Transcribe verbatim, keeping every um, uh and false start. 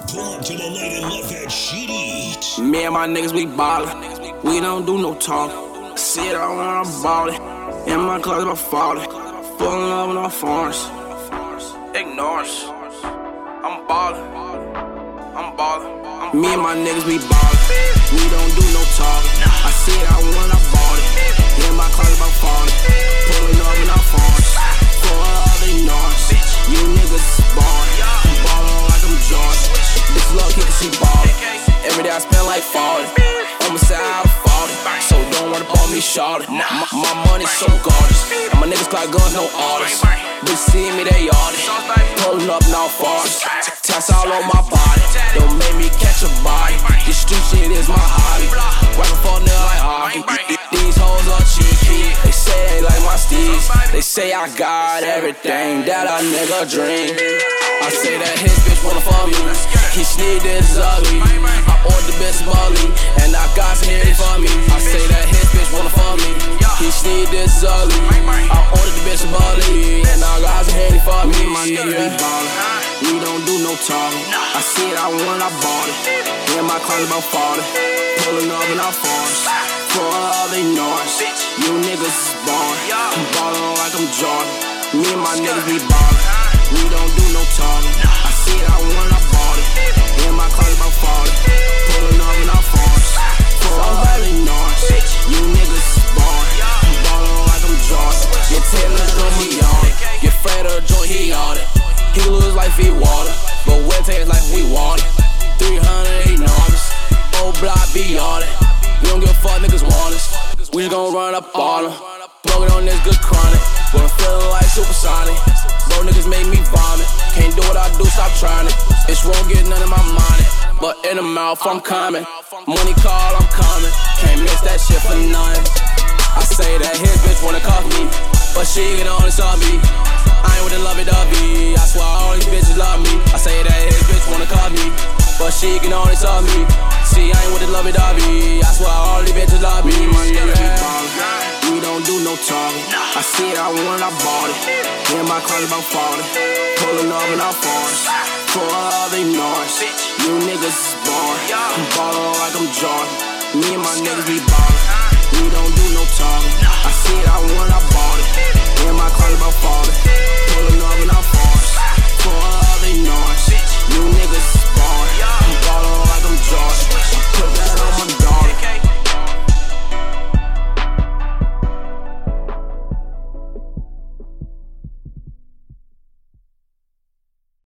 Pull up to the light and let that shit eat. Me and my niggas, we ballin'. We don't do no talk. See it all when I'm ballin'. In my closet, I'm fallin'. Fullin' up with no foreigns. Ignore us. I'm ballin'. I'm ballin'. Me and my niggas, we ballin'. We don't do no talkin'. I see it all when I bought it. In my closet, I'm fallin'. Pullin' up with no foreigns. Fullin' up, ignore us. You niggas is ballin'. I'm ballin' like I'm Jordan. Bitch love, he can see ballin'. Every day I spend like forty. I'ma say I'm forty. So don't wanna ball me shorty. My, my money's so gorgeous. And my niggas clock guns, no orders. Bitch see me, they yardin'. Pullin' up, now force. Tats all on my body. Don't make me catch a body. This street shit is my hobby. Workin' for a nigga like hockey. These hoes are cheeky. They say they like my steez. They say I got everything that a nigga dream. I say that his bitch wanna fuck me. He sneak this ugly. I ordered the bitch Molly, and I got some here for me. I say that his bitch wanna fuck me. He sneak this ugly. I ordered the bitch Molly, and I got some here for me. My niggas we ballin'. We don't do no talking. I see it out when I bought it. In my closet about forty. Pullin' up and I force. For all they noise. You niggas is born. I'm ballin' like I'm Jordan. Me and my niggas we ballin'. We don't do no talking. I see it out when I bought it. In my closet about forty. Pullin' up and I force. For all they noise. You niggas is born. I'm ballin' like I'm Jordan. Your tailor's on me on it. Get afraid of the joint, he on it. He lose like feet water, but wet taste like we want it. three hundred enormous, old block be on it. We don't give a fuck, niggas want us. We just gon' run up on them. Smoking on this good chronic, but I'm feeling like supersonic. Bro, niggas make me vomit. Can't do what I do, stop trying it. Bitch won't get none of my money, but in the mouth I'm coming. Money call, I'm coming. Can't miss that shit for nothing. I say that his bitch wanna cuff me, but she can only sub me. I ain't with the lovey-dovey. I swear all these bitches love me. I say that his bitch wanna cuff me, but she can only sub me. See, I ain't with the lovey-dovey. I swear all these bitches love me. My niggas be ballin'. We don't do no talking. I see it out when I bought it. In my closet about forty. Pullin' up and I force. For all they noise. You niggas is born. I'm ballin' like I'm Jordan. Me and my niggas be ballin'. We don't do no talking.